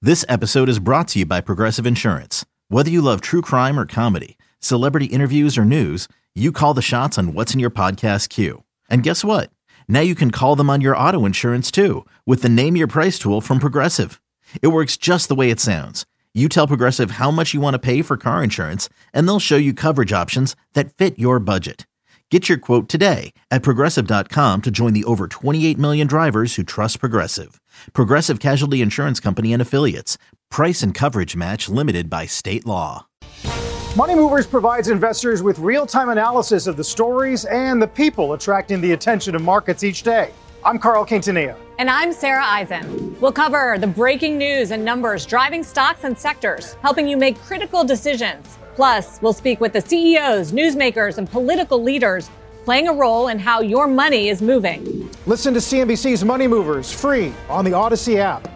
This episode is brought to you by Progressive Insurance. Whether you love true crime or comedy, celebrity interviews or news, you call the shots on what's in your podcast queue. And guess what? Now you can call them on your auto insurance too with the Name Your Price tool from Progressive. It works just the way it sounds. You tell Progressive how much you want to pay for car insurance, and they'll show you coverage options that fit your budget. Get your quote today at Progressive.com to join the over 28 million drivers who trust Progressive. Progressive Casualty Insurance Company and Affiliates. Price and coverage match limited by state law. Money Movers provides investors with real-time analysis of the stories and the people attracting the attention of markets each day. I'm Carl Quintanilla. And I'm Sarah Eisen. We'll cover the breaking news and numbers driving stocks and sectors, helping you make critical decisions. Plus, we'll speak with the CEOs, newsmakers, and political leaders playing a role in how your money is moving. Listen to CNBC's Money Movers free on the Odyssey app.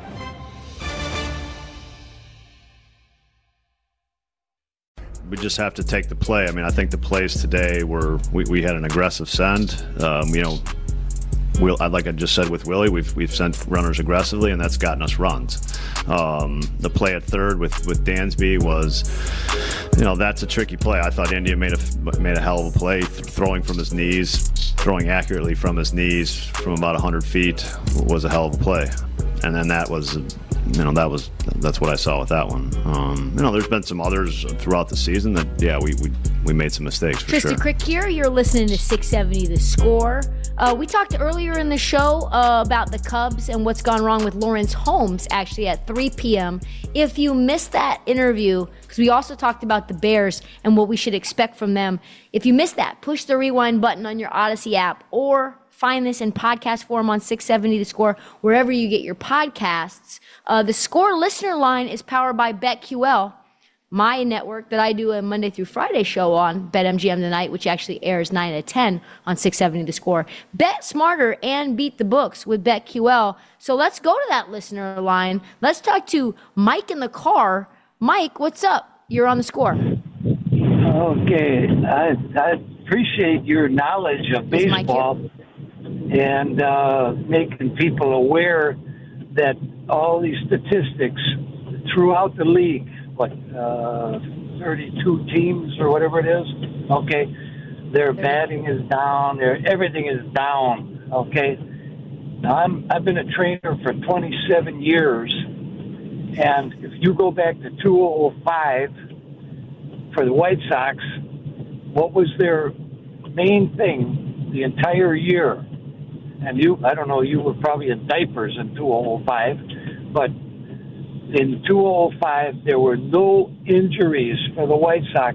We just have to take the play. I mean, I think the plays today were we had an aggressive send. Like I just said with Willie, we've sent runners aggressively, and that's gotten us runs. The play at third with Dansby was, that's a tricky play. I thought India made a hell of a play, throwing from his knees, throwing accurately from his knees from about 100 feet was a hell of a play. And then that was, that's what I saw with that one. There's been some others throughout the season that, we made some mistakes for sure. Trista Crick here. You're listening to 670 The Score. We talked earlier in the show about the Cubs and what's gone wrong with Lawrence Holmes, actually at 3 p.m. If you missed that interview, because we also talked about the Bears and what we should expect from them. If you missed that, push the rewind button on your Odyssey app or find this in podcast form on 670 The Score, wherever you get your podcasts. The Score listener line is powered by BetQL, my network that I do a Monday through Friday show on, BetMGM Tonight, which actually airs 9 to 10 on 670 The Score. Bet smarter and beat the books with BetQL. So let's go to that listener line. Let's talk to Mike in the car. Mike, what's up? You're on The Score. Okay. I appreciate your knowledge of baseball and making people aware that all these statistics throughout the league, 32 teams or whatever it is, okay, their batting is down, everything is down, okay. Now, I've been a trainer for 27 years, and if you go back to 2005 for the White Sox, what was their main thing the entire year? And I don't know, you were probably in diapers in 2005, but in 2005, there were no injuries for the White Sox,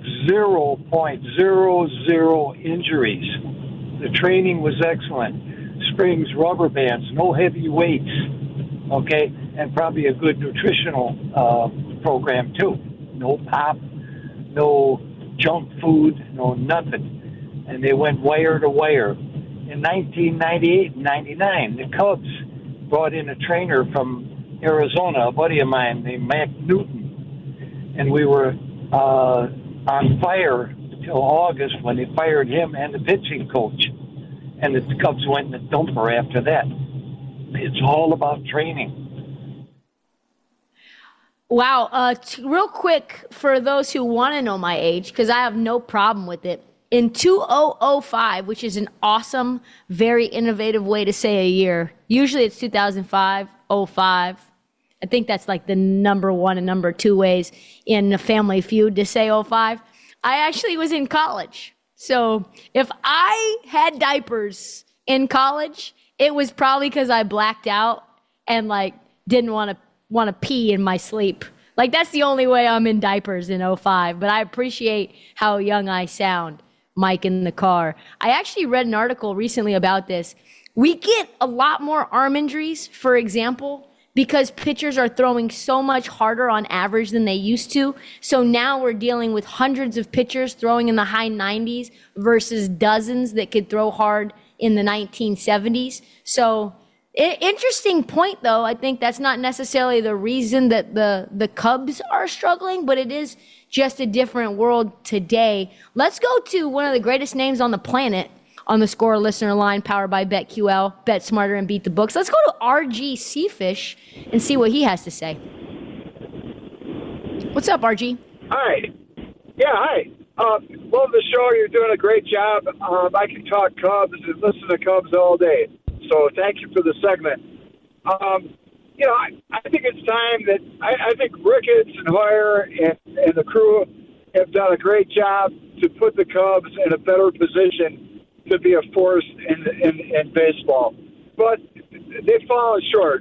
0.00 injuries. The training was excellent. Springs, rubber bands, no heavy weights, okay, and probably a good nutritional program, too. No pop, no junk food, no nothing. And they went wire to wire. In 1998 and 99, the Cubs brought in a trainer from Arizona, a buddy of mine named Mac Newton, and we were on fire until August when they fired him and the pitching coach, and the Cubs went in the dumper after that. It's all about training. Wow. Real quick, for those who want to know my age, because I have no problem with it, in 2005, which is an awesome, very innovative way to say a year, usually it's 2005, 05. I think that's like the number one and number two ways in a Family Feud to say 05. I actually was in college. So if I had diapers in college, it was probably because I blacked out and didn't want to pee in my sleep. That's the only way I'm in diapers in 05. But I appreciate how young I sound, Mike in the car. I actually read an article recently about this. We get a lot more arm injuries, for example, because pitchers are throwing so much harder on average than they used to. So now we're dealing with hundreds of pitchers throwing in the high 90s versus dozens that could throw hard in the 1970s. So interesting point, though. I think that's not necessarily the reason that the Cubs are struggling, but it is just a different world today. Let's go to one of the greatest names on the planet on the Score listener line, powered by BetQL. Bet smarter and beat the books. Let's go to RG Seafish and see what he has to say. What's up, RG? Hi. Yeah, hi. Love the show. You're doing a great job. I can talk Cubs and listen to Cubs all day. So thank you for the segment. I think it's time that I think Ricketts and Hoyer and the crew have done a great job to put the Cubs in a better position to be a force in baseball. But they've fallen short.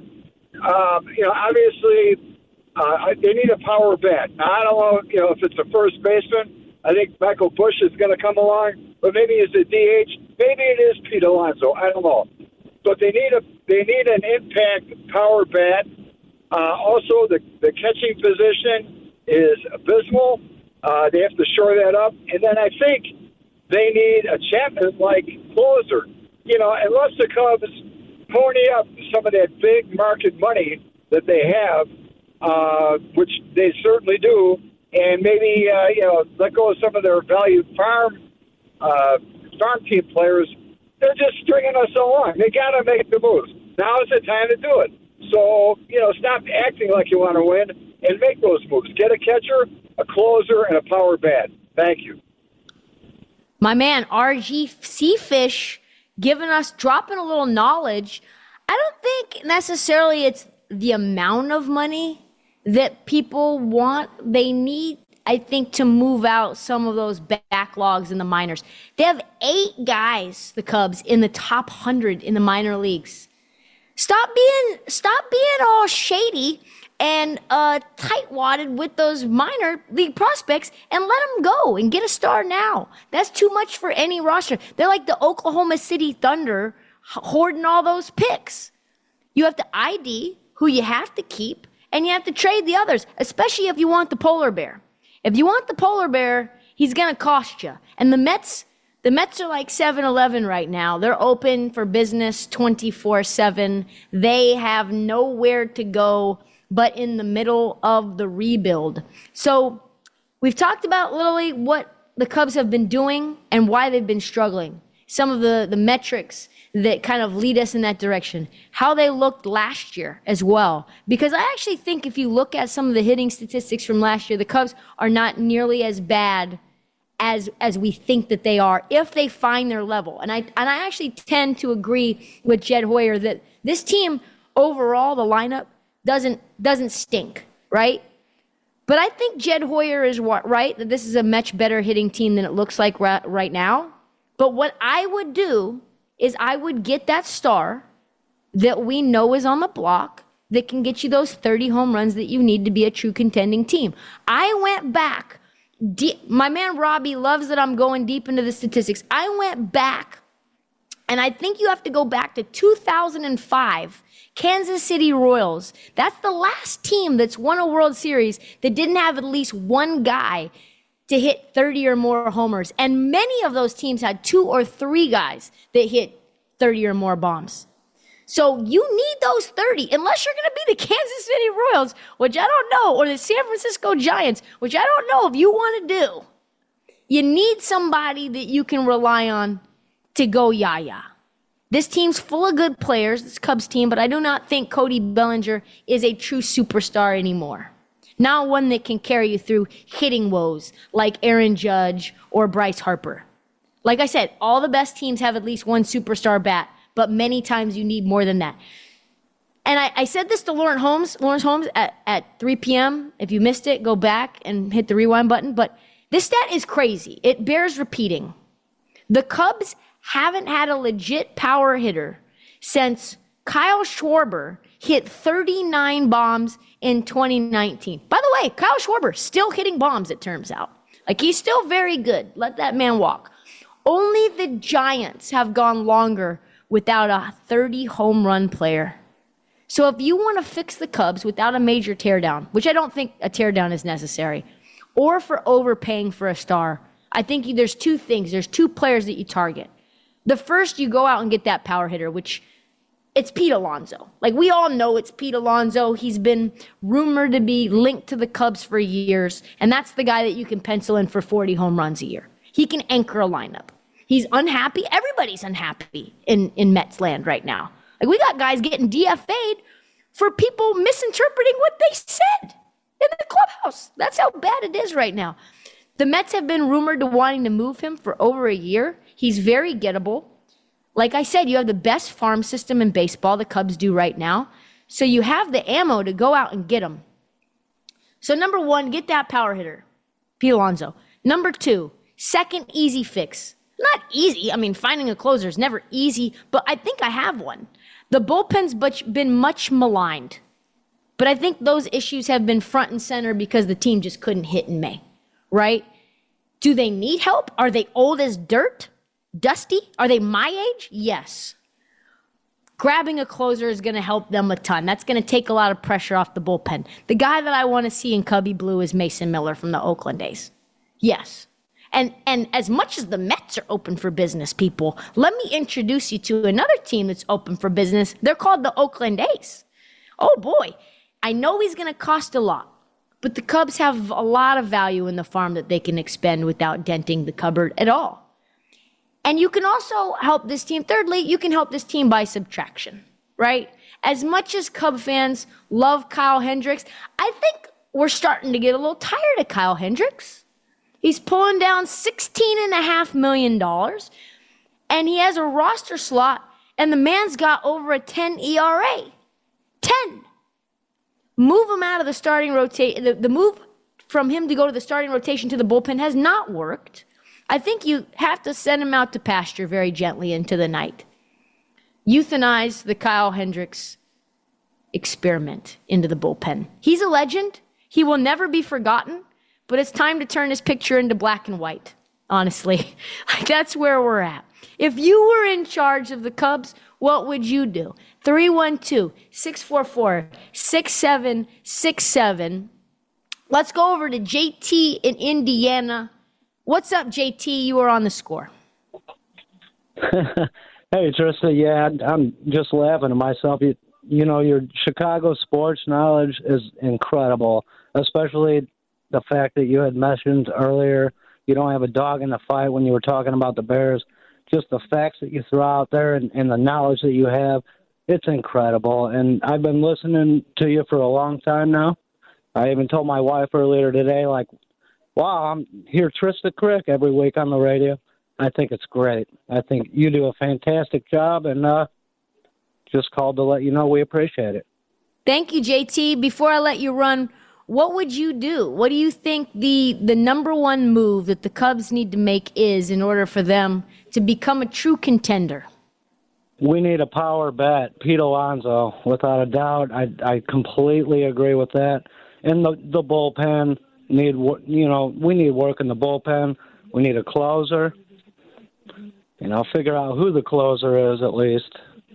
Obviously, they need a power bat. Now, I don't know, if it's a first baseman. I think Michael Busch is going to come along, but maybe it's a DH. Maybe it is Pete Alonso. I don't know. But they need an impact power bat. Also, the catching position is abysmal. They have to shore that up. And then I think they need a Chapman-like closer. Unless the Cubs pony up some of that big market money that they have, which they certainly do, and maybe let go of some of their valued farm team players. They're just stringing us along. They got to make the moves. Now is the time to do it. So, stop acting like you want to win and make those moves. Get a catcher, a closer, and a power bat. Thank you. My man, RG Seafish, dropping a little knowledge. I don't think necessarily it's the amount of money that people want. They need, I think, to move out some of those backlogs in the minors. They have 8 guys, the Cubs, in the top 100 in the minor leagues. Stop being all shady and tight-wadded with those minor league prospects and let them go and get a star now. That's too much for any roster. They're like the Oklahoma City Thunder hoarding all those picks. You have to ID who you have to keep, and you have to trade the others, especially if you want the polar bear. If you want the polar bear, he's going to cost you. And the Mets are like 7-Eleven right now. They're open for business 24/7. They have nowhere to go but in the middle of the rebuild. So we've talked about literally what the Cubs have been doing and why they've been struggling. Some of the metrics that kind of lead us in that direction. How they looked last year as well. Because I actually think if you look at some of the hitting statistics from last year, the Cubs are not nearly as bad as we think that they are if they find their level. And I actually tend to agree with Jed Hoyer that this team overall, the lineup, doesn't stink, right? But I think Jed Hoyer is right, that this is a much better hitting team than it looks like right now. But what I would do is I would get that star that we know is on the block that can get you those 30 home runs that you need to be a true contending team. I went back. My man Robbie loves that I'm going deep into the statistics. I went back, and I think you have to go back to 2005, Kansas City Royals. That's the last team that's won a World Series that didn't have at least one guy to hit 30 or more homers. And many of those teams had 2 or 3 guys that hit 30 or more bombs. So you need those 30, unless you're going to be the Kansas City Royals, which I don't know, or the San Francisco Giants, which I don't know if you want to do. You need somebody that you can rely on to go yah-yah. This team's full of good players, this Cubs team, but I do not think Cody Bellinger is a true superstar anymore. Not one that can carry you through hitting woes like Aaron Judge or Bryce Harper. Like I said, all the best teams have at least one superstar bat, but many times you need more than that. And I said this to Lawrence Holmes at 3 p.m. If you missed it, go back and hit the rewind button. But this stat is crazy. It bears repeating. The Cubs haven't had a legit power hitter since Kyle Schwarber hit 39 bombs in 2019. By the way, Kyle Schwarber still hitting bombs, it turns out. Like, he's still very good. Let that man walk. Only the Giants have gone longer without a 30 home run player. So if you want to fix the Cubs without a major teardown, which I don't think a teardown is necessary, or for overpaying for a star, I think there's 2 things. There's 2 players that you target. The first, you go out and get that power hitter, which it's Pete Alonso. Like, we all know it's Pete Alonso. He's been rumored to be linked to the Cubs for years, and that's the guy that you can pencil in for 40 home runs a year. He can anchor a lineup. He's unhappy. Everybody's unhappy in Mets land right now. Like, we got guys getting DFA'd for people misinterpreting what they said in the clubhouse. That's how bad it is right now. The Mets have been rumored to wanting to move him for over a year. He's very gettable. Like I said, you have the best farm system in baseball, the Cubs do right now. So you have the ammo to go out and get him. So number one, get that power hitter, Pete Alonso. Number two, second easy fix. Not easy. I mean, finding a closer is never easy, but I think I have one. The bullpen's been much maligned, but I think those issues have been front and center because the team just couldn't hit in May, right? Do they need help? Are they old as dirt? Dusty? Are they my age? Yes. Grabbing a closer is going to help them a ton. That's going to take a lot of pressure off the bullpen. The guy that I want to see in Cubby Blue is Mason Miller from the Oakland A's. Yes. And as much as the Mets are open for business, people, let me introduce you to another team that's open for business. They're called the Oakland A's. Oh, boy. I know he's going to cost a lot, but the Cubs have a lot of value in the farm that they can expend without denting the cupboard at all. And you can also help this team. Thirdly, you can help this team by subtraction, right? As much as Cub fans love Kyle Hendricks, I think we're starting to get a little tired of Kyle Hendricks. He's pulling down $16.5 million, and he has a roster slot, and the man's got over a 10 ERA. 10. Move him out of the starting rotation. The move from him to go to the starting rotation to the bullpen has not worked. I think you have to send him out to pasture very gently into the night. Euthanize the Kyle Hendricks experiment into the bullpen. He's a legend. He will never be forgotten, but it's time to turn his picture into black and white, honestly. Like, that's where we're at. If you were in charge of the Cubs, what would you do? 312-644-6767. Let's go over to JT in Indiana. What's up, JT? You are on the score. Hey, Trista. Yeah, I'm just laughing to myself. You know, your Chicago sports knowledge is incredible, especially the fact that you had mentioned earlier you don't have a dog in the fight when you were talking about the Bears. Just the facts that you throw out there and the knowledge that you have, it's incredible. And I've been listening to you for a long time now. I even told my wife earlier today, like, wow, I'm here Trista Crick every week on the radio. I think it's great. I think you do a fantastic job, and just called to let you know we appreciate it. Thank you, JT. Before I let you run, what would you do? What do you think the number one move that the Cubs need to make is in order for them to become a true contender? We need a power bat, Pete Alonso, without a doubt. I completely agree with that. And the bullpen we need work in the bullpen. We need a closer. Figure out who the closer is at least.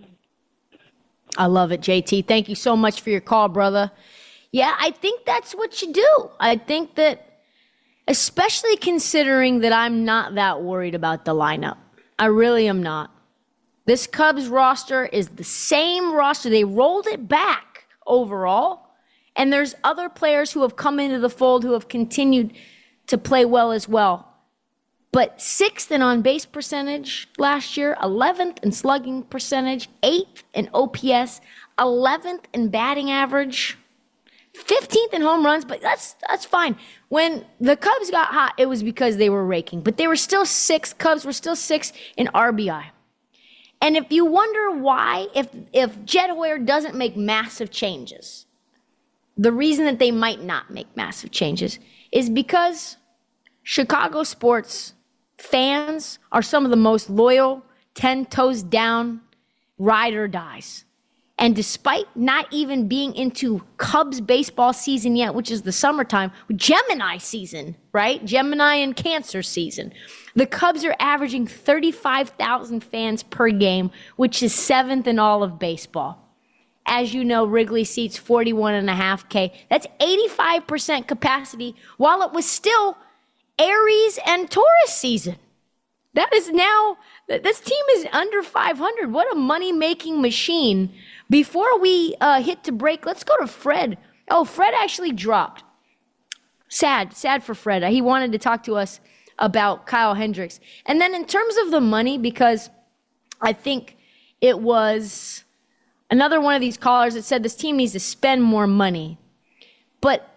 I love it, JT. Thank you so much for your call, brother. Yeah, I think that's what you do. I think that, especially considering that I'm not that worried about the lineup. I really am not. This Cubs roster is the same roster. They rolled it back overall. And there's other players who have come into the fold who have continued to play well as well. But 6th in on-base percentage last year, 11th in slugging percentage, 8th in OPS, 11th in batting average, 15th in home runs, but that's fine. When the Cubs got hot, it was because they were raking. But they were still 6th. Cubs were still 6th in RBI. And if you wonder why, if Jed Hoyer doesn't make massive changes, the reason that they might not make massive changes is because Chicago sports fans are some of the most loyal, 10 toes down, ride or dies. And despite not even being into Cubs baseball season yet, which is the summertime, Gemini season, right? Gemini and Cancer season. The Cubs are averaging 35,000 fans per game, which is 7th in all of baseball. As you know, Wrigley seats 41.5K. That's 85% capacity, while it was still Aries and Taurus season. That is now, this team is under 500. What a money-making machine. Before we hit to break, let's go to Fred. Oh, Fred actually dropped. Sad for Fred. He wanted to talk to us about Kyle Hendricks. And then in terms of the money, because I think it was another one of these callers that said this team needs to spend more money. But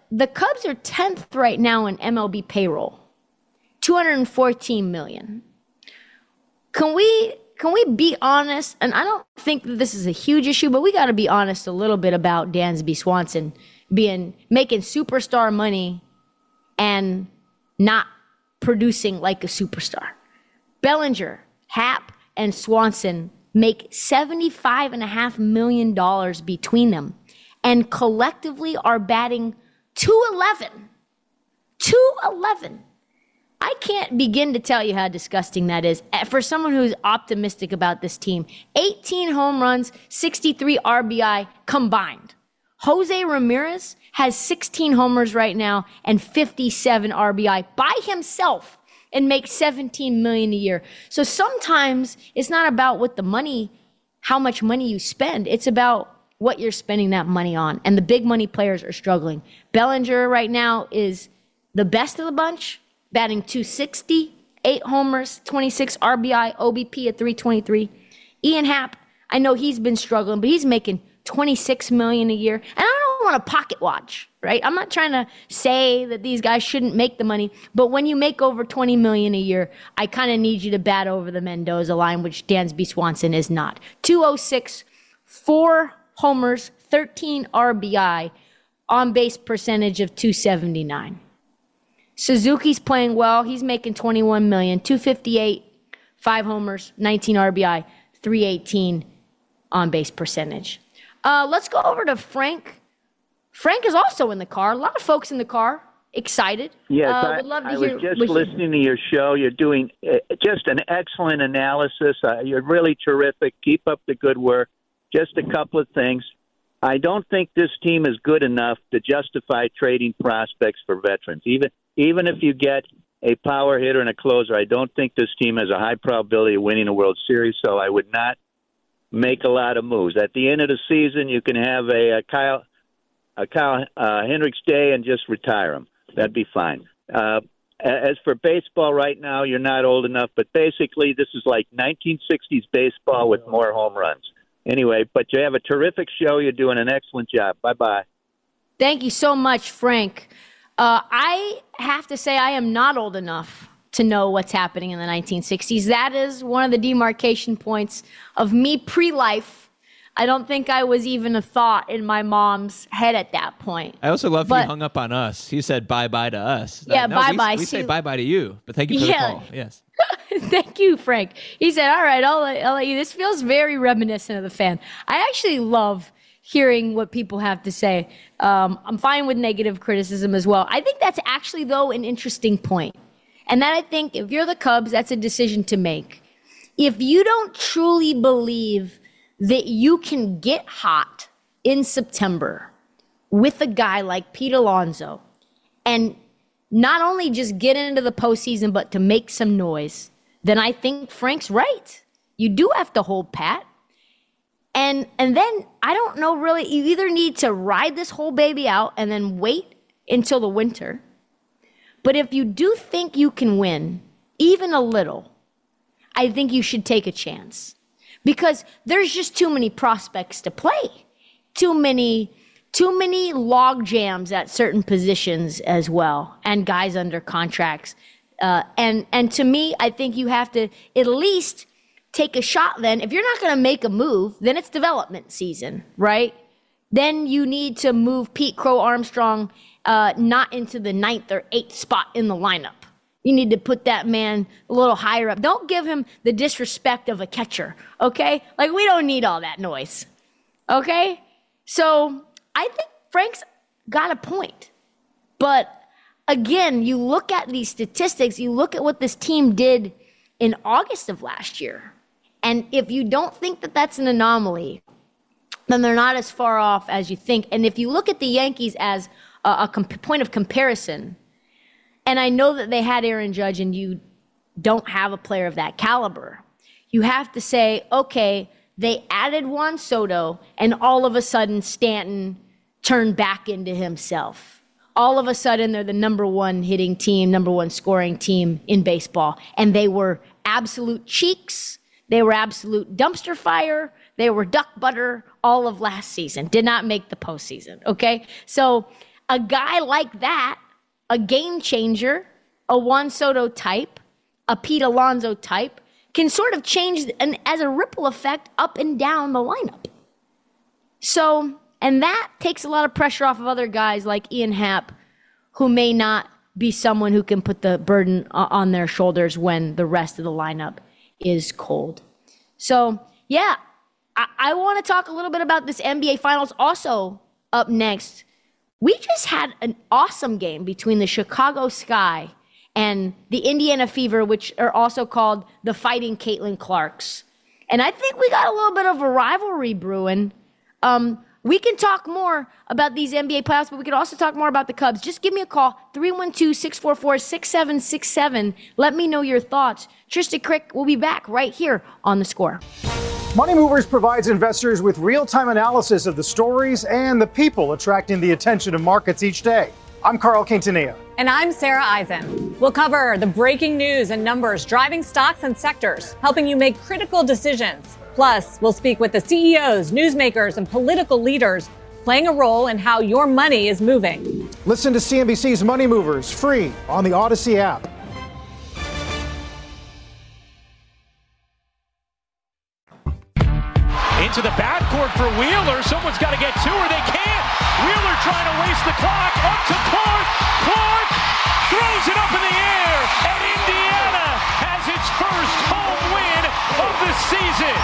the Cubs are 10th right now in MLB payroll, $214 million. Can we be honest? And I don't think that this is a huge issue, but we got to be honest a little bit about Dansby Swanson making superstar money and not producing like a superstar. Bellinger, Happ, and Swanson make $75.5 million between them, and collectively are batting .211. .211. I can't begin to tell you how disgusting that is for someone who's optimistic about this team. 18 home runs, 63 RBI combined. Jose Ramirez has 16 homers right now and 57 RBI by himself and makes $17 million a year. So sometimes it's not about what the money, how much money you spend. It's about what you're spending that money on. And the big money players are struggling. Bellinger right now is the best of the bunch, batting .260, 8 homers, 26 RBI, OBP at .323. Ian Happ, I know he's been struggling, but he's making $26 million a year. And I don't want to pocket watch, right? I'm not trying to say that these guys shouldn't make the money, but when you make over $20 million a year, I kind of need you to bat over the Mendoza line, which Dansby Swanson is not. .206, 4 homers, 13 RBI, on-base percentage of .279. Suzuki's playing well. He's making $21 million, .258, 5 homers, 19 RBI, .318 on-base percentage. Let's go over to Frank. Frank is also in the car. A lot of folks in the car, excited. Yes, I was just listening to your show. You're doing just an excellent analysis. You're really terrific. Keep up the good work. Just a couple of things. I don't think this team is good enough to justify trading prospects for veterans. Even if you get a power hitter and a closer, I don't think this team has a high probability of winning a World Series, so I would not make a lot of moves. At the end of the season, you can have a Kyle Hendricks Day and just retire him. That'd be fine. As for baseball right now, you're not old enough, but basically this is like 1960s baseball with more home runs. Anyway, but you have a terrific show. You're doing an excellent job. Bye-bye. Thank you so much, Frank. I have to say I am not old enough to know what's happening in the 1960s. That is one of the demarcation points of me pre-life. I don't think I was even a thought in my mom's head at that point. I also love he hung up on us. He said bye-bye to us. Yeah, bye-bye. We say bye-bye to you, but thank you for the call. Yes. Thank you, Frank. He said, all right, I'll let you. This feels very reminiscent of the fan. I actually love hearing what people have to say. I'm fine with negative criticism as well. I think that's actually, though, an interesting point. And that I think if you're the Cubs, that's a decision to make. If you don't truly believe that you can get hot in September with a guy like Pete Alonso and not only just get into the postseason, but to make some noise, then I think Frank's right. You do have to hold pat. And then I don't know really, you either need to ride this whole baby out and then wait until the winter. But if you do think you can win, even a little, I think you should take a chance. Because there's just too many prospects to play. Too many log jams at certain positions as well, and guys under contracts. And to me, I think you have to at least take a shot then. If you're not going to make a move, then it's development season, right? Then you need to move Pete Crow Armstrong not into the 9th or 8th spot in the lineup. You need to put that man a little higher up. Don't give him the disrespect of a catcher, okay? Like, we don't need all that noise, okay? So I think Frank's got a point. But again, you look at these statistics, you look at what this team did in August of last year. And if you don't think that that's an anomaly, then they're not as far off as you think. And if you look at the Yankees as a point of comparison, and I know that they had Aaron Judge and you don't have a player of that caliber, you have to say, okay, they added Juan Soto and all of a sudden Stanton turned back into himself. All of a sudden they're the number 1 hitting team, number 1 scoring team in baseball. And they were absolute cheeks. They were absolute dumpster fire. They were duck butter all of last season. Did not make the postseason, okay? So a guy like that, a game changer, a Juan Soto type, a Pete Alonso type, can sort of change as a ripple effect up and down the lineup. So, and that takes a lot of pressure off of other guys like Ian Happ, who may not be someone who can put the burden on their shoulders when the rest of the lineup is cold. So, yeah, I want to talk a little bit about this NBA Finals. Also, up next, we just had an awesome game between the Chicago Sky and the Indiana Fever, which are also called the Fighting Caitlin Clarks. And I think we got a little bit of a rivalry brewing. We can talk more about these NBA playoffs, but we can also talk more about the Cubs. Just give me a call, 312-644-6767. Let me know your thoughts. Tristan Crick will be back right here on The Score. Money Movers provides investors with real-time analysis of the stories and the people attracting the attention of markets each day. I'm Carl Quintanilla. And I'm Sarah Eisen. We'll cover the breaking news and numbers driving stocks and sectors, helping you make critical decisions. Plus, we'll speak with the CEOs, newsmakers, and political leaders playing a role in how your money is moving. Listen to CNBC's Money Movers free on the Odyssey app. Into the backcourt for Wheeler. Someone's got to get to her. They can't. Wheeler trying to waste the clock. Up to Clark. Clark throws it up in the air. And Indiana has its first home win of the season.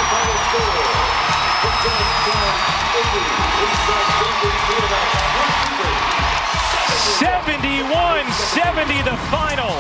71-70 the final.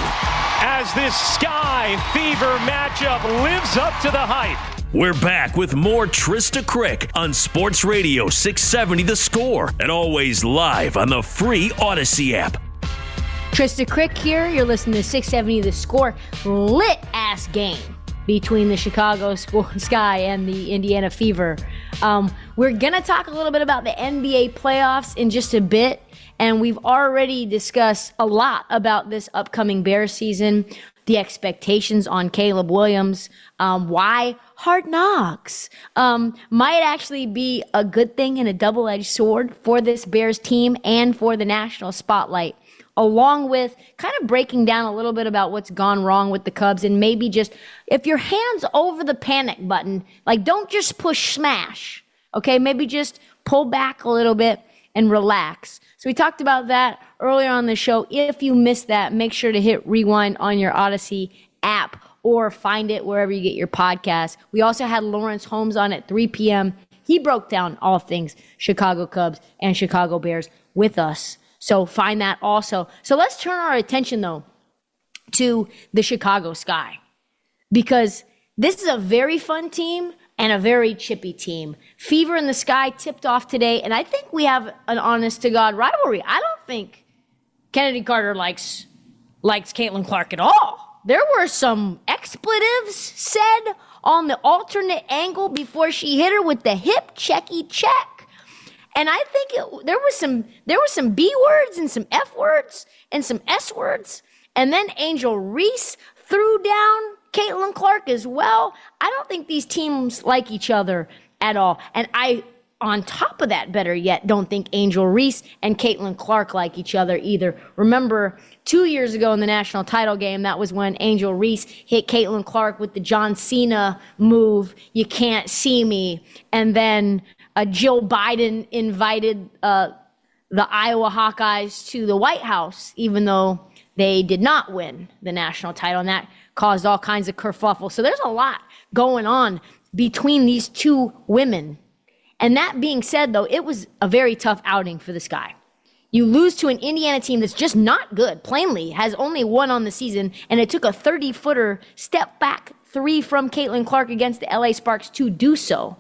As this Sky Fever matchup lives up to the hype. We're back with more Trista Crick on Sports Radio 670 The Score, and always live on the free Odyssey app. Trista Crick here. You're listening to 670 The Score. Lit-ass game between the Chicago Sky and the Indiana Fever. We're going to talk a little bit about the NBA playoffs in just a bit, and we've already discussed a lot about this upcoming Bears season, the expectations on Caleb Williams, why Hard Knocks might actually be a good thing and a double-edged sword for this Bears team and for the national spotlight, along with kind of breaking down a little bit about what's gone wrong with the Cubs and maybe just, if your hand's over the panic button, like don't just push smash, okay? Maybe just pull back a little bit and relax. So we talked about that earlier on the show. If you missed that, make sure to hit rewind on your Odyssey app or find it wherever you get your podcasts. We also had Lawrence Holmes on at 3 p.m. He broke down all things Chicago Cubs and Chicago Bears with us. So find that also. So let's turn our attention, though, to the Chicago Sky, because this is a very fun team and a very chippy team. Fever and the Sky tipped off today, and I think we have an honest-to-God rivalry. I don't think Kennedy Carter likes Caitlin Clark at all. There were some expletives said on the alternate angle before she hit her with the hip checky check. And I think there were some B words and some F words and some S words. And then Angel Reese threw down Caitlin Clark as well. I don't think these teams like each other at all. And I, on top of that, better yet, don't think Angel Reese and Caitlin Clark like each other either. Remember, 2 years ago in the national title game, that was when Angel Reese hit Caitlin Clark with the John Cena move, "You can't see me." And then Jill Biden invited the Iowa Hawkeyes to the White House, even though they did not win the national title, and that caused all kinds of kerfuffle. So there's a lot going on between these two women. And that being said, though, it was a very tough outing for the Sky. You lose to an Indiana team that's just not good, plainly, has only one on the season, and it took a 30-footer step-back three from Caitlin Clark against the LA Sparks to do so.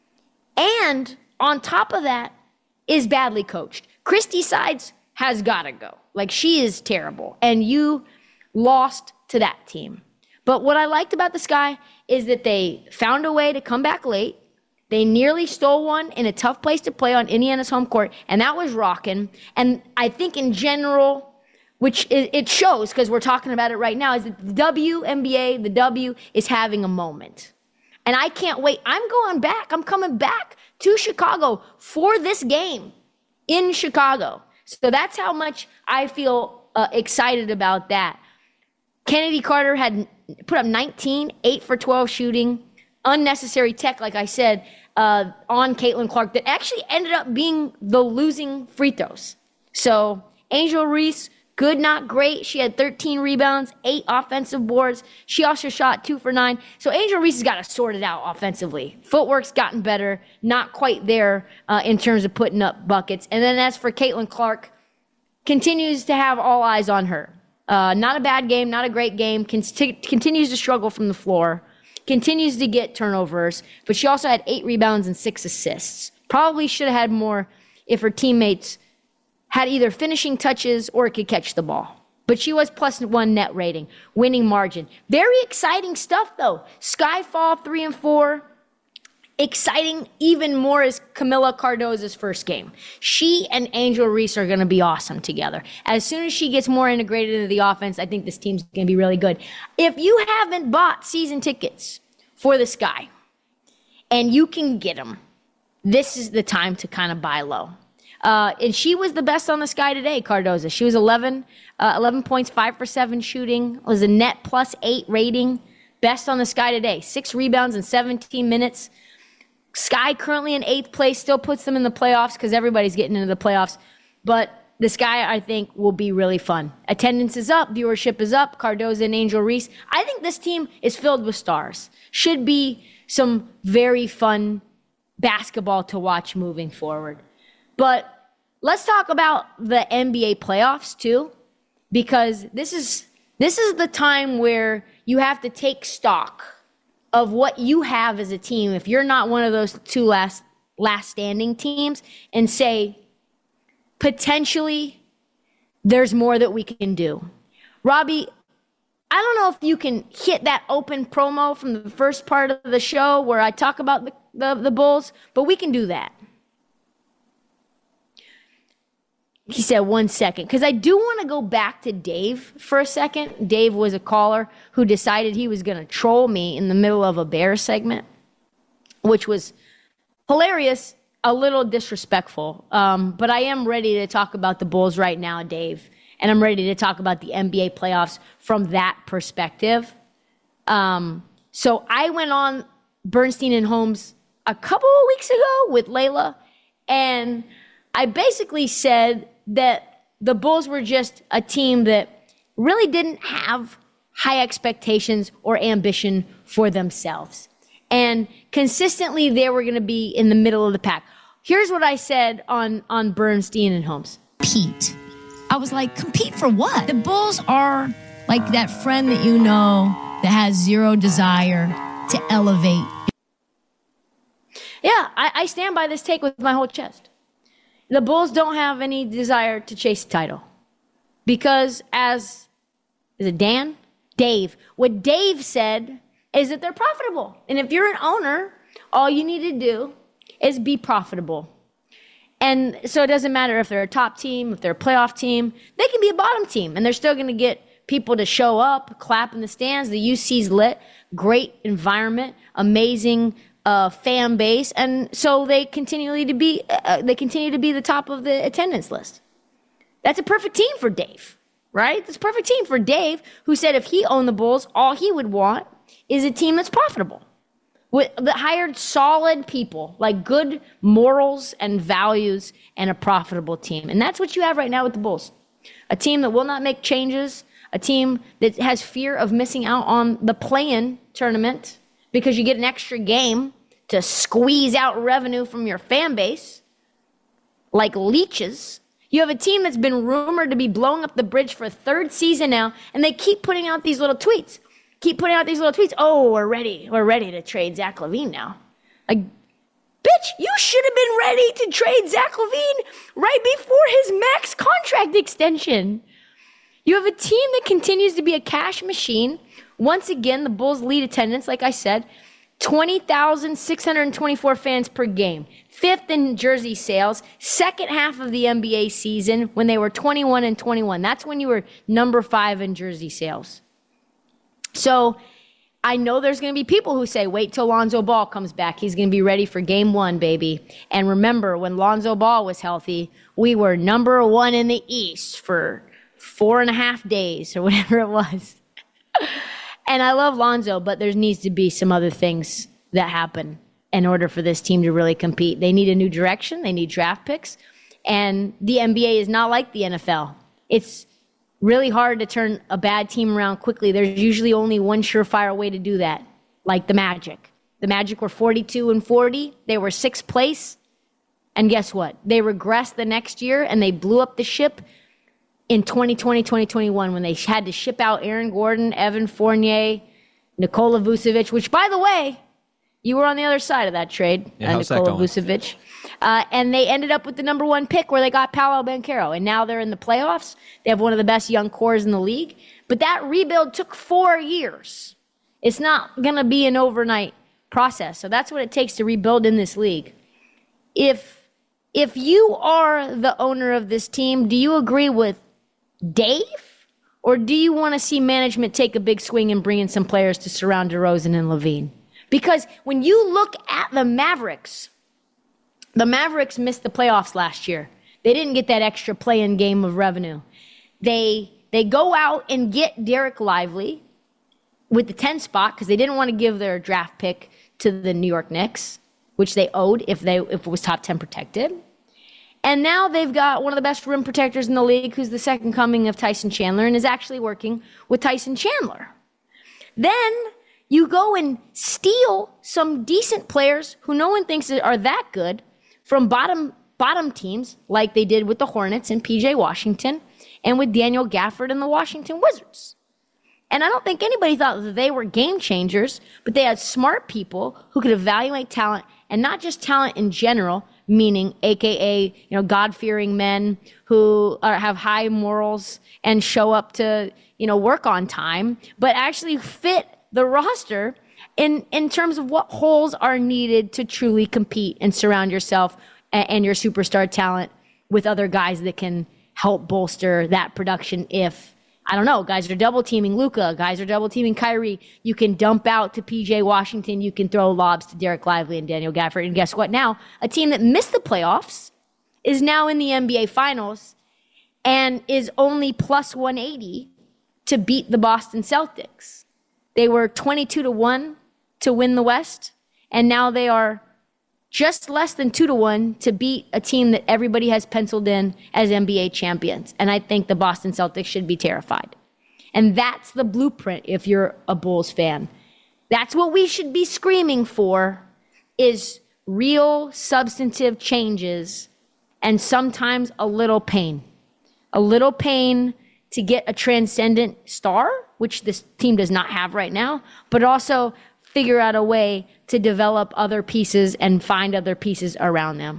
And on top of that is badly coached. Christy Sides has got to go. Like, she is terrible, and you lost to that team. But what I liked about the Sky is that they found a way to come back late. They nearly stole one in a tough place to play on Indiana's home court, and that was rocking. And I think in general, which it shows because we're talking about it right now, is that the WNBA, the W, is having a moment. And I can't wait. I'm coming back to Chicago for this game in Chicago. So that's how much I feel excited about that. Kennedy Carter had put up 19, 8 for 12 shooting, unnecessary tech, like I said, on Caitlin Clark that actually ended up being the losing free throws. So Angel Reese, good, not great. She had 13 rebounds, 8 offensive boards. She also shot 2 for 9. So Angel Reese has got to sort it out offensively. Footwork's gotten better, not quite there in terms of putting up buckets. And then as for Caitlin Clark, continues to have all eyes on her. Not a bad game, not a great game. Continues to struggle from the floor. Continues to get turnovers. But she also had 8 rebounds and 6 assists. Probably should have had more if her teammates had either finishing touches or could catch the ball. But she was +1 net rating, winning margin. Very exciting stuff, though. Skyfall 3 and 4. Exciting even more is Camila Cardozo's first game. She and Angel Reese are going to be awesome together. As soon as she gets more integrated into the offense, I think this team's going to be really good. If you haven't bought season tickets for the Sky, and you can get them, this is the time to kind of buy low. And she was the best on the Sky today, Cardozo. She was 11 points, 5 for 7 shooting, was a net +8 rating, best on the Sky today. 6 rebounds in 17 minutes. Sky currently in 8th place, still puts them in the playoffs because everybody's getting into the playoffs. But the Sky, I think, will be really fun. Attendance is up, viewership is up, Cardozo and Angel Reese. I think this team is filled with stars. Should be some very fun basketball to watch moving forward. But let's talk about the NBA playoffs too, because this is the time where you have to take stock of what you have as a team if you're not one of those 2 last standing teams and say, potentially, there's more that we can do. Robbie, I don't know if you can hit that open promo from the first part of the show where I talk about the Bulls, but we can do that. He said 1 second, because I do want to go back to Dave for a second. Dave was a caller who decided he was going to troll me in the middle of a Bears segment, which was hilarious, a little disrespectful. But I am ready to talk about the Bulls right now, Dave, and I'm ready to talk about the NBA playoffs from that perspective. So I went on Bernstein and Holmes a couple of weeks ago with Layla, and I basically said that the Bulls were just a team that really didn't have high expectations or ambition for themselves. And consistently, they were going to be in the middle of the pack. Here's what I said on Bernstein and Holmes. Compete. I was like, compete for what? The Bulls are like that friend that you know that has zero desire to elevate. Yeah, I stand by this take with my whole chest. The Bulls don't have any desire to chase the title. Because is it Dan? Dave. What Dave said is that they're profitable. And if you're an owner, all you need to do is be profitable. And so it doesn't matter if they're a top team, if they're a playoff team, they can be a bottom team. And they're still going to get people to show up, clap in the stands. The UC's lit, great environment, amazing fan base, and so they continue to be the top of the attendance list. That's a perfect team for Dave, right? That's a perfect team for Dave, who said if he owned the Bulls, all he would want is a team that's profitable, that hired solid people, like good morals and values, and a profitable team. And that's what you have right now with the Bulls. A team that will not make changes, a team that has fear of missing out on the play-in tournament, because you get an extra game to squeeze out revenue from your fan base like leeches. You have a team that's been rumored to be blowing up the bridge for a 3rd season now, and they keep putting out these little tweets. Oh, we're ready to trade Zach LaVine now. Like, bitch, you should have been ready to trade Zach LaVine right before his max contract extension. You have a team that continues to be a cash machine. Once again, the Bulls lead attendance, like I said, 20,624 fans per game. 5th in jersey sales. 2nd half of the NBA season when they were 21-21. That's when you were number 5 in jersey sales. So I know there's going to be people who say, wait till Lonzo Ball comes back. He's going to be ready for game 1, baby. And remember, when Lonzo Ball was healthy, we were number 1 in the East for 4.5 days or whatever it was. And I love Lonzo, but there needs to be some other things that happen in order for this team to really compete. They need a new direction. They need draft picks. And the NBA is not like the NFL. It's really hard to turn a bad team around quickly. There's usually only one surefire way to do that, like the Magic. The Magic were 42-40. They were 6th place. And guess what? They regressed the next year, and they blew up the ship in 2020, 2021, when they had to ship out Aaron Gordon, Evan Fournier, Nikola Vucevic, which, by the way, you were on the other side of that trade, Nikola Vucevic. And they ended up with the number 1 pick where they got Paolo Banchero. And now they're in the playoffs. They have one of the best young cores in the league. But that rebuild took 4 years. It's not going to be an overnight process. So that's what it takes to rebuild in this league. If you are the owner of this team, do you agree with Dave? Or do you want to see management take a big swing and bring in some players to surround DeRozan and LaVine? Because when you look at the Mavericks missed the playoffs last year. They didn't get that extra play-in game of revenue. They go out and get Derek Lively with the 10 spot because they didn't want to give their draft pick to the New York Knicks, which they owed if it was top 10 protected. And now they've got one of the best rim protectors in the league, who's the second coming of Tyson Chandler, and is actually working with Tyson Chandler. Then you go and steal some decent players who no one thinks are that good from bottom teams, like they did with the Hornets and PJ Washington and with Daniel Gafford and the Washington Wizards. And I don't think anybody thought that they were game changers, but they had smart people who could evaluate talent, and not just talent in general, meaning AKA, God-fearing men who have high morals and show up to, work on time, but actually fit the roster in terms of what holes are needed to truly compete and surround yourself and your superstar talent with other guys that can help bolster that production. If, I don't know, guys are double teaming Luka, guys are double teaming Kyrie, you can dump out to PJ Washington, you can throw lobs to Derek Lively and Daniel Gafford. And guess what? Now, a team that missed the playoffs is now in the NBA Finals and is only plus 180 to beat the Boston Celtics. They were 22-1 to win the West, and now they are just less than 2-1 to beat a team that everybody has penciled in as NBA champions. And I think the Boston Celtics should be terrified. And that's the blueprint if you're a Bulls fan. That's what we should be screaming for, is real substantive changes and sometimes a little pain. A little pain to get a transcendent star, which this team does not have right now, but also figure out a way to develop other pieces and find other pieces around them.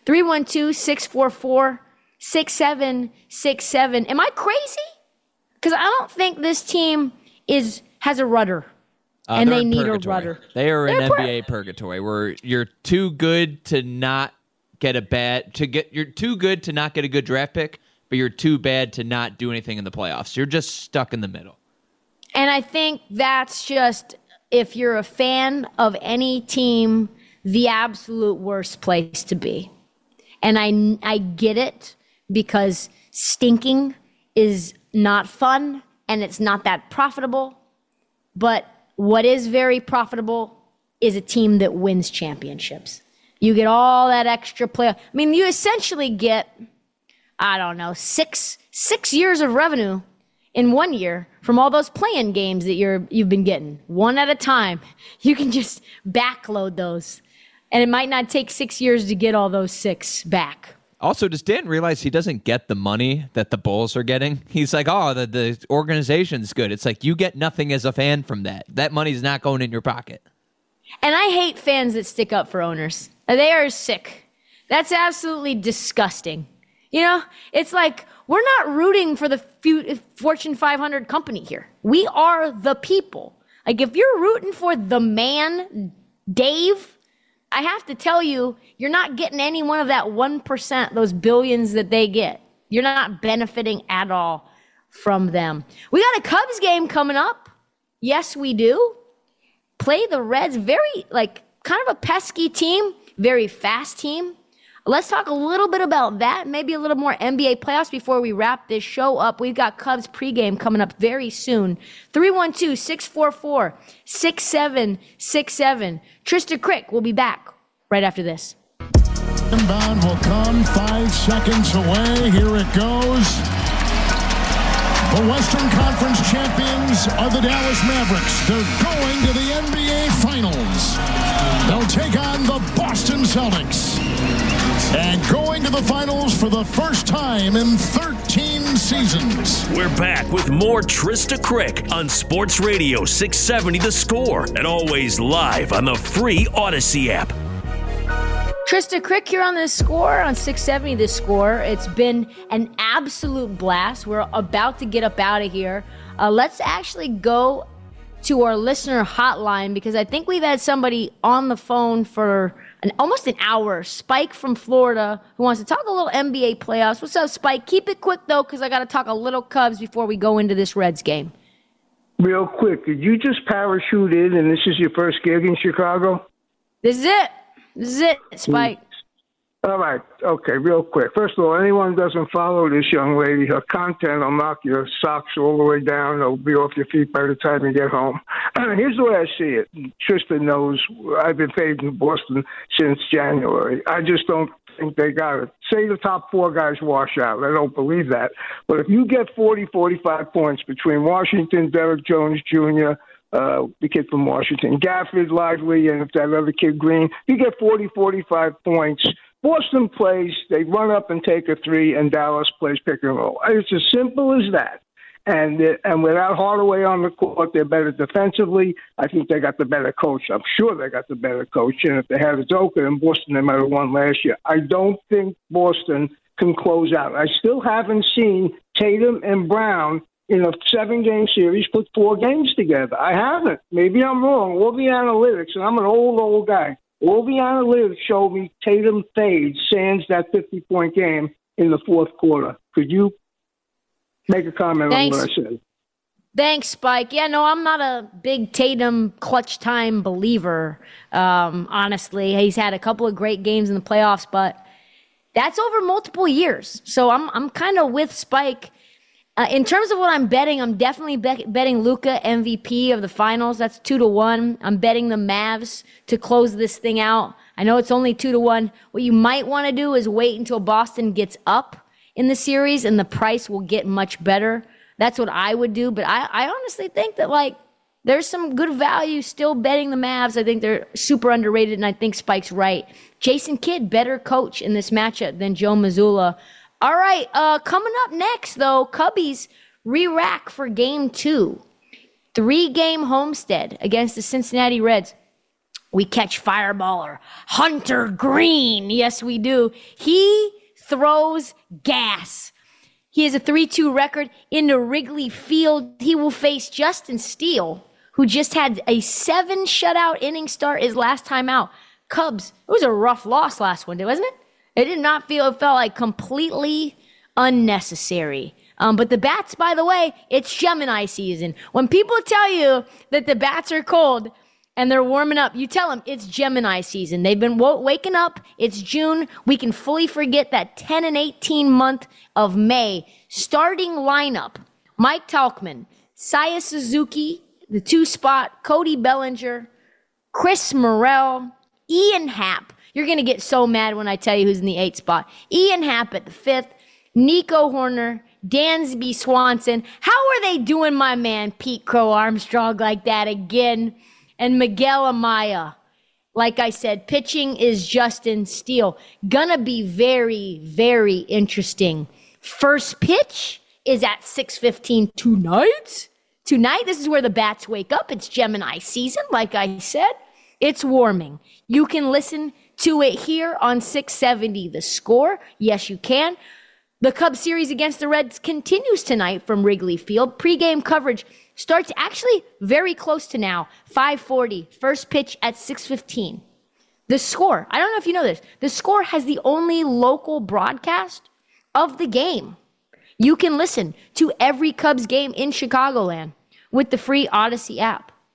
312-644-6767. Am I crazy? Because I don't think this team has a rudder, and they need a rudder. They are in NBA purgatory, where you're too good to not get you're too good to not get a good draft pick, but you're too bad to not do anything in the playoffs. You're just stuck in the middle. And I think that's just, if you're a fan of any team, the absolute worst place to be. And I get it, because stinking is not fun and it's not that profitable. But what is very profitable is a team that wins championships. You get all that extra play. I mean, you essentially get, I don't know, six years of revenue in 1 year from all those play-in games that you've been getting, one at a time. You can just backload those, and it might not take 6 years to get all those 6 back. Also, does Dan realize he doesn't get the money that the Bulls are getting? He's like, oh, the organization's good. It's like, you get nothing as a fan from that. That money's not going in your pocket. And I hate fans that stick up for owners. They are sick. That's absolutely disgusting. It's like, we're not rooting for the Fortune 500 company here. We are the people. Like, if you're rooting for the man, Dave, I have to tell you, you're not getting any one of that 1%, those billions that they get. You're not benefiting at all from them. We got a Cubs game coming up. Yes, we do. play the Reds, very, kind of a pesky team, very fast team. Let's talk a little bit about that, maybe a little more NBA playoffs before we wrap this show up. We've got Cubs pregame coming up very soon. 312-644-6767. Trista Crick will be back right after this. Inbound will come 5 seconds away. Here it goes. The Western Conference champions are the Dallas Mavericks. They're going to the NBA Finals. They'll take on the Boston Celtics. And going to the finals for the first time in 13 seasons. We're back with more Trista Crick on Sports Radio 670 The Score, and always live on the free Odyssey app. Trista Crick here on The Score on 670 The Score. It's been an absolute blast. We're about to get up out of here. Let's actually go to our listener hotline because I think we've had somebody on the phone for almost an hour. Spike from Florida who wants to talk a little NBA playoffs. What's up, Spike? Keep it quick, though, because I got to talk a little Cubs before we go into this Reds game. Real quick, did you just parachute in and this is your first gig in Chicago? This is it, Spike. All right. Okay, real quick. First of all, anyone who doesn't follow this young lady, her content will knock your socks all the way down. They'll be off your feet by the time you get home. Here's the way I see it. Tristan knows I've been fading Boston since January. I just don't think they got it. Say the top 4 guys wash out. I don't believe that. But if you get 40, 45 points between Washington, Derek Jones Jr., the kid from Washington, Gafford, Lively, and that other kid, Green, you get 40, 45 points. Boston plays, they run up and take a 3, and Dallas plays pick and roll. It's as simple as that. And without Hardaway on the court, they're better defensively. I think they got the better coach. I'm sure they got the better coach. And if they had Udoka in Boston, they might have won last year. I don't think Boston can close out. I still haven't seen Tatum and Brown in a 7-game series put 4 games together. I haven't. Maybe I'm wrong. All the analytics, and I'm an old guy, all the analytics show me Tatum fades, sans that 50-point game in the fourth quarter. Could you make a comment on what I said? Thanks, Spike. Yeah, no, I'm not a big Tatum clutch time believer, honestly. He's had a couple of great games in the playoffs, but that's over multiple years. So I'm kind of with Spike. In terms of what I'm betting, I'm definitely betting Luka MVP of the finals. That's 2-1. I'm betting the Mavs to close this thing out. I know it's only 2-1. What you might want to do is wait until Boston gets up in the series and the price will get much better. That's what I would do. But I honestly think that, there's some good value still betting the Mavs. I think they're super underrated, and I think Spike's right. Jason Kidd, better coach in this matchup than Joe Mazzulla. All right, coming up next, though, Cubbies re-rack for Game 2. 3-game homestead against the Cincinnati Reds. We catch fireballer Hunter Green. Yes, we do. He throws gas. He has a 3-2 record into Wrigley Field. He will face Justin Steele, who just had a 7 shutout inning start his last time out. Cubs, it was a rough loss last one, wasn't it? It did not feel, it felt like completely unnecessary. But the bats, by the way, it's Gemini season. When people tell you that the bats are cold and they're warming up, you tell them it's Gemini season. They've been waking up. It's June. We can fully forget that 10 and 18 month of May. Starting lineup, Mike Tauchman, Seiya Suzuki, the 2-spot, Cody Bellinger, Chris Morel, Ian Happ. You're going to get so mad when I tell you who's in the 8 spot. Ian Happ at the 5th, Nico Horner, Dansby Swanson. How are they doing my man Pete Crow Armstrong like that again? And Miguel Amaya. Like I said, pitching is Justin Steele. Gonna be very, very interesting. First pitch is at 6:15 tonight. Tonight, this is where the bats wake up. It's Gemini season, like I said. It's warming. You can listen to it here on 670 The Score. Yes, you can. The Cubs series against the Reds continues tonight from Wrigley Field. Pre-game coverage starts actually very close to now, 5:40. First pitch at 6:15. The Score, I don't know if you know this, The Score has the only local broadcast of the game. You can listen to every Cubs game in Chicagoland with the free Odyssey app.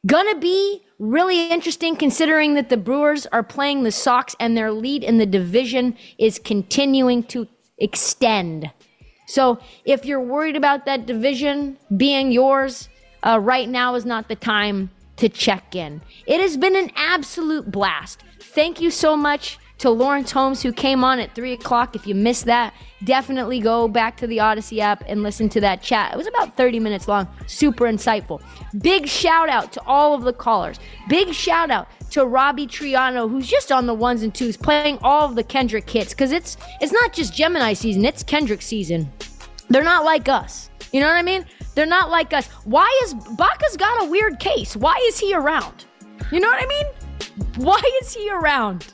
Gonna be really interesting considering that the Brewers are playing the Sox and their lead in the division is continuing to extend. So if you're worried about that division being yours, right now is not the time to check in. It has been an absolute blast. Thank you so much to Lawrence Holmes, who came on at 3 o'clock. If you missed that, definitely go back to the Odyssey app and listen to that chat. It was about 30 minutes long. Super insightful. Big shout out to all of the callers. Big shout out to Robbie Triano, who's just on the ones and twos, playing all of the Kendrick hits, because it's not just Gemini season, it's Kendrick season. They're not like us. You know what I mean? They're not like us. Why is Baca's got a weird case? Why is he around? You know what I mean? Why is he around?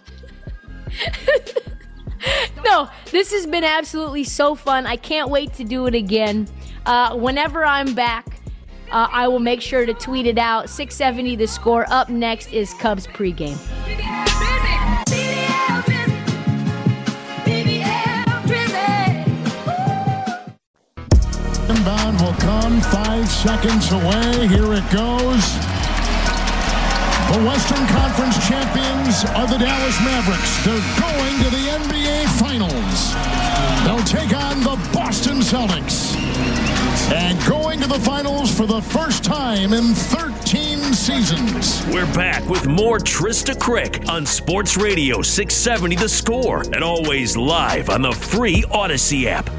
No, this has been absolutely so fun. I can't wait to do it again. Whenever I'm back, I will make sure to tweet it out. 670 The Score. Up next is Cubs pregame. Inbound will come 5 seconds away. Here it goes. The Western Conference champions are the Dallas Mavericks. They're going to the NBA Finals. They'll take on the Boston Celtics. And going to the finals for the first time in 13 seasons. We're back with more Trista Crick on Sports Radio 670 The Score. And always live on the free Odyssey app.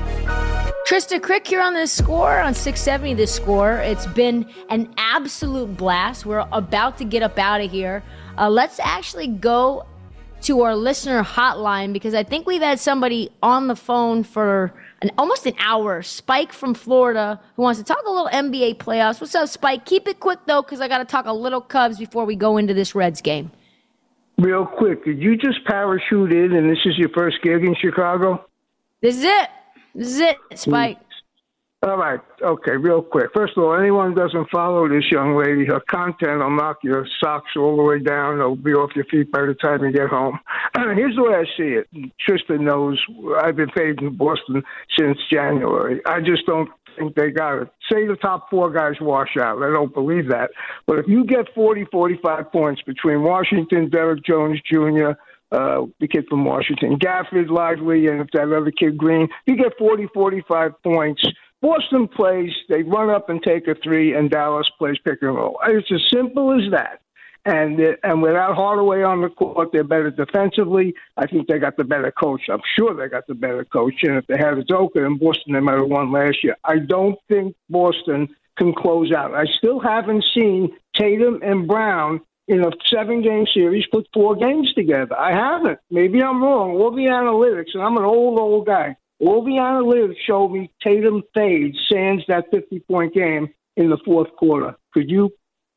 Trista Crick here on The Score, on 670 The Score. It's been an absolute blast. We're about to get up out of here. Let's actually go to our listener hotline, because I think we've had somebody on the phone for almost an hour. Spike from Florida, who wants to talk a little NBA playoffs. What's up, Spike? Keep it quick, though, because I got to talk a little Cubs before we go into this Reds game. Real quick, did you just parachute in and this is your first gig in Chicago? This is it. This is it, Spike. All right. Okay, real quick. First of all, anyone who doesn't follow this young lady, her content will knock your socks all the way down. They'll be off your feet by the time you get home. Here's the way I see it. Tristan knows I've been fading Boston since January. I just don't think they got it. Say the top 4 guys wash out. I don't believe that. But if you get 40, 45 points between Washington, Derek Jones Jr., the kid from Washington, Gafford, Lively, and that other kid, Green, you get 40, 45 points. Boston plays, they run up and take a 3, and Dallas plays pick and roll. It's as simple as that. And without Hardaway on the court, they're better defensively. I think they got the better coach. I'm sure they got the better coach. And if they had Udoka in Boston, they might have won last year. I don't think Boston can close out. I still haven't seen Tatum and Brown in a 7-game series put 4 games together. I haven't. Maybe I'm wrong. All the analytics, and I'm an old guy, all the analytics show me Tatum fades, sans that 50-point game in the fourth quarter. Could you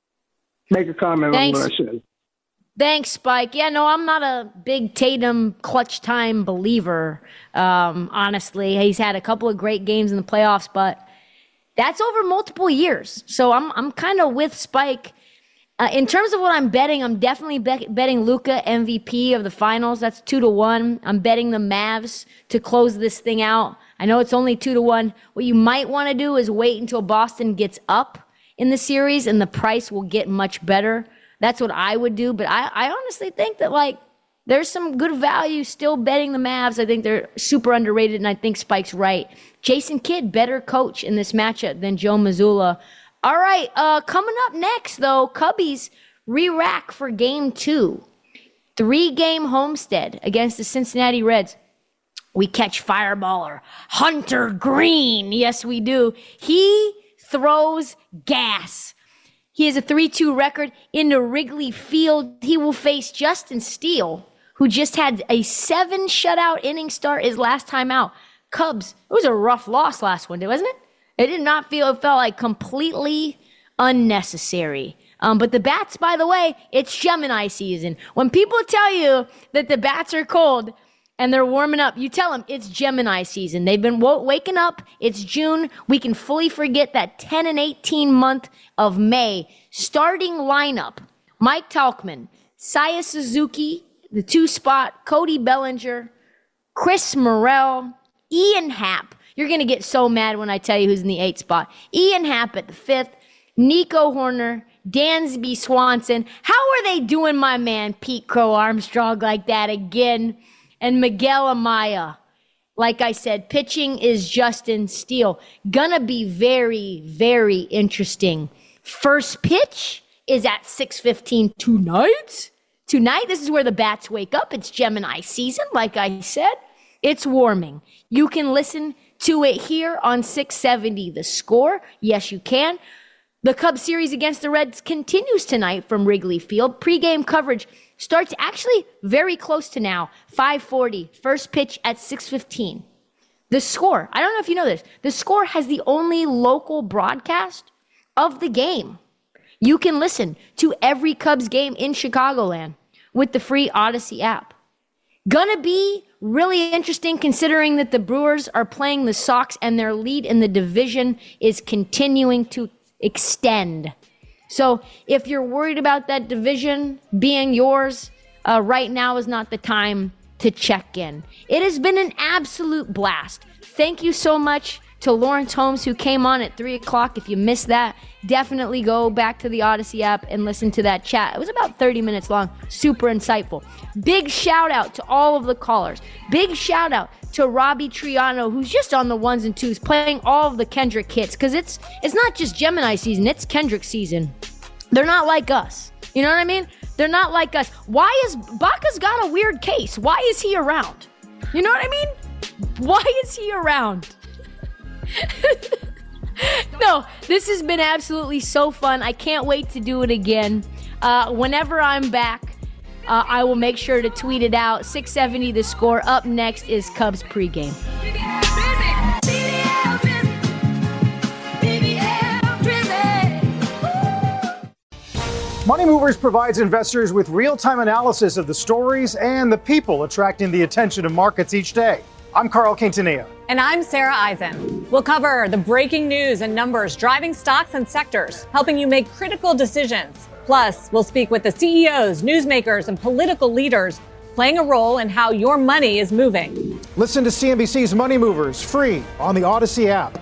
make a comment on what I said? Thanks, Spike. Yeah, no, I'm not a big Tatum clutch time believer, honestly. He's had a couple of great games in the playoffs, but that's over multiple years. So I'm kind of with Spike. In terms of what I'm betting, I'm definitely betting Luka MVP of the finals. That's 2-1. I'm betting the Mavs to close this thing out. I know it's only 2-1. What you might want to do is wait until Boston gets up in the series and the price will get much better. That's what I would do. But I honestly think that, there's some good value still betting the Mavs. I think they're super underrated, and I think Spike's right. Jason Kidd, better coach in this matchup than Joe Mazzulla. All right, coming up next, though, Cubbies re-rack for Game 2. 3-game homestead against the Cincinnati Reds. We catch fireballer Hunter Green. Yes, we do. He throws gas. He has a 3-2 record into Wrigley Field. He will face Justin Steele, who just had a 7 shutout inning start his last time out. Cubs, it was a rough loss last one day, wasn't it? It did not feel, it felt like completely unnecessary. But the bats, by the way, it's Gemini season. When people tell you that the bats are cold and they're warming up, you tell them it's Gemini season. They've been waking up. It's June. We can fully forget that 10 and 18 month of May. Starting lineup, Mike Tauchman, Seiya Suzuki, the 2 spot, Cody Bellinger, Chris Morel, Ian Happ. You're going to get so mad when I tell you who's in the 8 spot. Ian Happ at the 5th, Nico Horner, Dansby Swanson. How are they doing my man Pete Crow Armstrong like that again? And Miguel Amaya. Like I said, pitching is Justin Steele. Gonna be very, very interesting. First pitch is at 6:15 tonight. Tonight, this is where the bats wake up. It's Gemini season, like I said. It's warming. You can listen to it here on 670 The Score. Yes, you can. The Cubs series against the Reds continues tonight from Wrigley Field. Pre-game coverage starts actually very close to now, 5:40. First pitch at 6:15. The Score, I don't know if you know this, The Score has the only local broadcast of the game. You can listen to every Cubs game in Chicagoland with the free Odyssey app. Gonna be really interesting considering that the Brewers are playing the Sox and their lead in the division is continuing to extend. So if you're worried about that division being yours, right now is not the time to check in. It has been an absolute blast. Thank you so much to Lawrence Holmes, who came on at 3 o'clock. If you missed that, definitely go back to the Odyssey app and listen to that chat. It was about 30 minutes long. Super insightful. Big shout out to all of the callers. Big shout out to Robbie Triano, who's just on the ones and twos, playing all of the Kendrick hits, because it's not just Gemini season, it's Kendrick season. They're not like us. You know what I mean? They're not like us. Why is Baca's got a weird case? Why is he around? You know what I mean? Why is he around? No, this has been absolutely so fun. I can't wait to do it again. Whenever I'm back, I will make sure to tweet it out. 670 The Score. Up next is Cubs pregame. Money Movers provides investors with real-time analysis of the stories and the people attracting the attention of markets each day. I'm Carl Quintanilla. And I'm Sarah Eisen. We'll cover the breaking news and numbers driving stocks and sectors, helping you make critical decisions. Plus, we'll speak with the CEOs, newsmakers, and political leaders playing a role in how your money is moving. Listen to CNBC's Money Movers free on the Odyssey app.